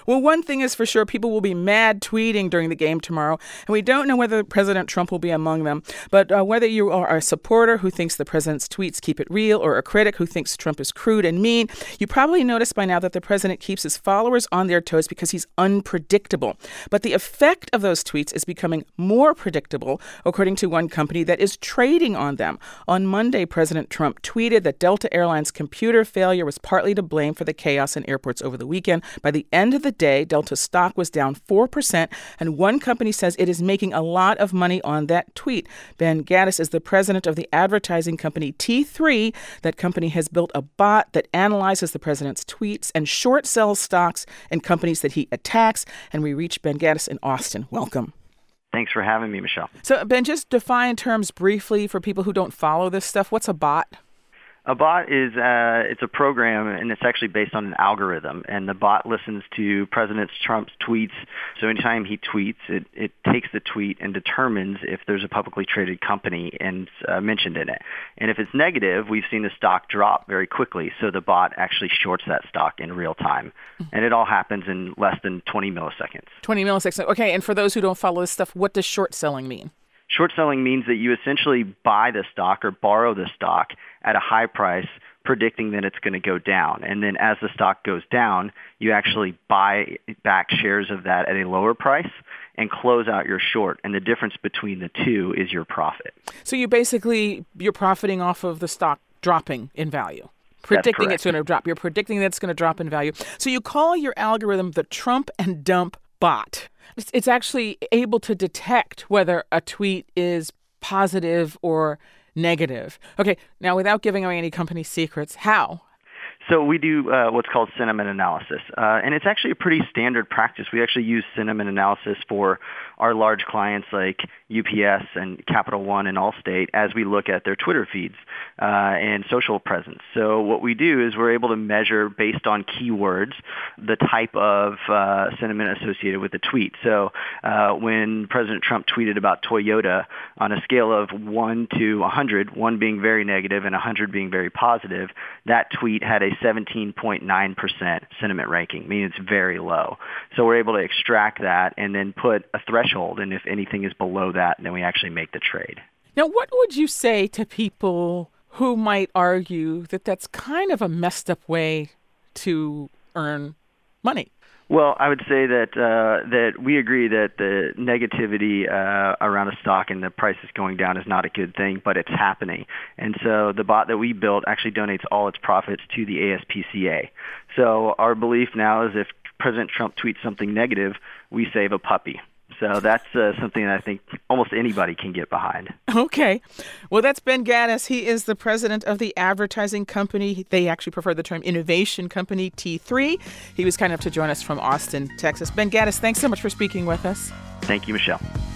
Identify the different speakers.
Speaker 1: Well, one thing is for sure, people will be mad tweeting during the game tomorrow, and we don't know whether President Trump will be among them. But whether you are a supporter who thinks the president's tweets keep it real or a critic who thinks Trump is crude and mean, you probably noticed by now that the president keeps his followers on their toes because he's unpredictable. But the effect of those tweets is becoming more predictable, according to one company that is trading on them. On Monday, President Trump tweeted that Delta Airlines' computer failure was partly to blame for the chaos in airports over the weekend. By the end of the day, Delta stock was down 4%, and one company says it is making a lot of money on that tweet. Ben Gaddis is the president of the advertising company T3. That company has built a bot that analyzes the president's tweets and short sells stocks and companies that he attacks. And we reach Ben Gaddis in Austin. Welcome.
Speaker 2: Thanks for having me, Michelle.
Speaker 1: So, Ben, just define terms briefly for people who don't follow this stuff. What's a bot?
Speaker 2: A bot is it's a program, and it's actually based on an algorithm. And the bot listens to President Trump's tweets. So anytime he tweets, it takes the tweet and determines if there's a publicly traded company and mentioned in it. And if it's negative, we've seen the stock drop very quickly. So the bot actually shorts that stock in real time. And it all happens in less than 20 milliseconds. 20
Speaker 1: milliseconds. Okay, and for those who don't follow this stuff, what does short selling mean?
Speaker 2: Short selling means that you essentially buy the stock or borrow the stock at a high price, predicting that it's going to go down. And then as the stock goes down, you actually buy back shares of that at a lower price and close out your short. And the difference between the two is your profit.
Speaker 1: So you're profiting off of the stock dropping in value. Predicting it's going to drop. You're predicting that it's going to drop in value. So you call your algorithm the Trump and Dump bot. It's actually able to detect whether a tweet is positive or negative. Okay, now without giving away any company secrets, how?
Speaker 2: So we do what's called sentiment analysis, and it's actually a pretty standard practice. We actually use sentiment analysis for our large clients like UPS and Capital One and Allstate as we look at their Twitter feeds and social presence. So what we do is we're able to measure based on keywords the type of sentiment associated with the tweet. So when President Trump tweeted about Toyota on a scale of 1 to 100, 1 being very negative and 100 being very positive, that tweet had a 17.9% sentiment ranking, meaning it's very low. So we're able to extract that and then put a threshold, and if anything is below that, then we actually make the trade.
Speaker 1: Now, what would you say to people who might argue that that's kind of a messed up way to earn money?
Speaker 2: Well, I would say that we agree that the negativity around a stock and the price is going down is not a good thing, but it's happening. And so the bot that we built actually donates all its profits to the ASPCA. So our belief now is if President Trump tweets something negative, we save a puppy. So that's something that I think almost anybody can get behind.
Speaker 1: Okay. Well, that's Ben Gaddis. He is the president of the advertising company. They actually prefer the term innovation company, T3. He was kind enough to join us from Austin, Texas. Ben Gaddis, thanks so much for speaking with us.
Speaker 2: Thank you, Michelle.